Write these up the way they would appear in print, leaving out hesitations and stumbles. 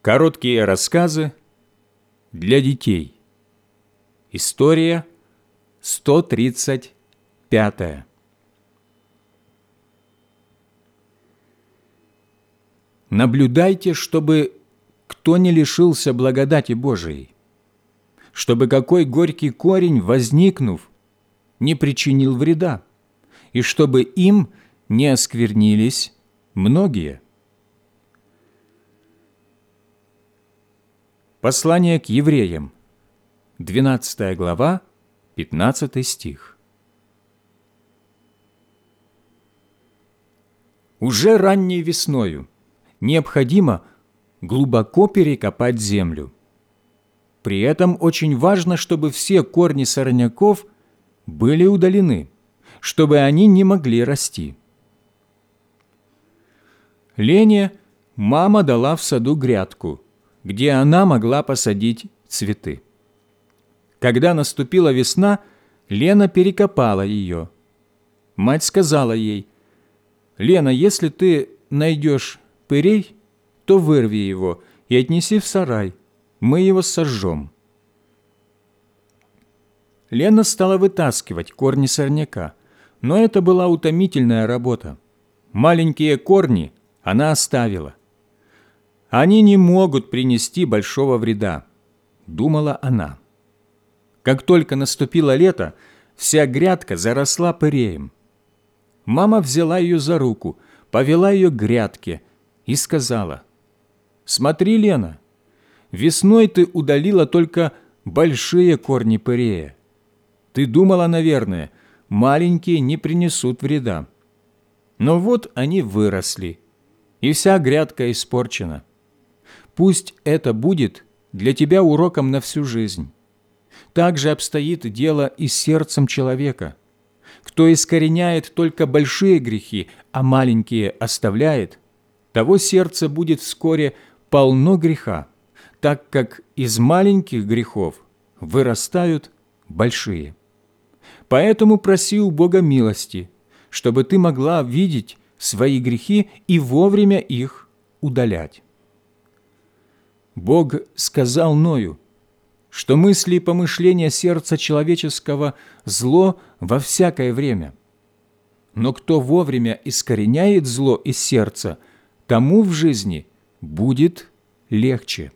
Короткие рассказы для детей. История 135. Наблюдайте, чтобы кто не лишился благодати Божией, чтобы какой горький корень, возникнув, не причинил вреда, и чтобы им не осквернились многие. Послание к евреям, 12 глава, 15 стих. Уже ранней весною необходимо глубоко перекопать землю. При этом очень важно, чтобы все корни сорняков были удалены, чтобы они не могли расти. Лене мама дала в саду грядку, где она могла посадить цветы. Когда наступила весна, Лена перекопала ее. Мать сказала ей: «Лена, если ты найдешь пырей, то вырви его и отнеси в сарай, мы его сожжем». Лена стала вытаскивать корни сорняка, но это была утомительная работа. Маленькие корни она оставила. «Они не могут принести большого вреда», — думала она. Как только наступило лето, вся грядка заросла пыреем. Мама взяла ее за руку, повела ее к грядке и сказала: «Смотри, Лена, весной ты удалила только большие корни пырея. Ты думала, наверное, маленькие не принесут вреда. Но вот они выросли, и вся грядка испорчена. Пусть это будет для тебя уроком на всю жизнь. Так же обстоит дело и с сердцем человека. Кто искореняет только большие грехи, а маленькие оставляет, того сердце будет вскоре полно греха, так как из маленьких грехов вырастают большие. Поэтому проси у Бога милости, чтобы ты могла видеть свои грехи и вовремя их удалять». Бог сказал Ною, что мысли и помышления сердца человеческого – зло во всякое время. Но кто вовремя искореняет зло из сердца, тому в жизни будет легче.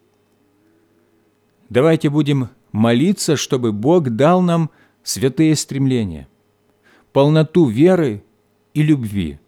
Давайте будем молиться, чтобы Бог дал нам святые стремления, полноту веры и любви,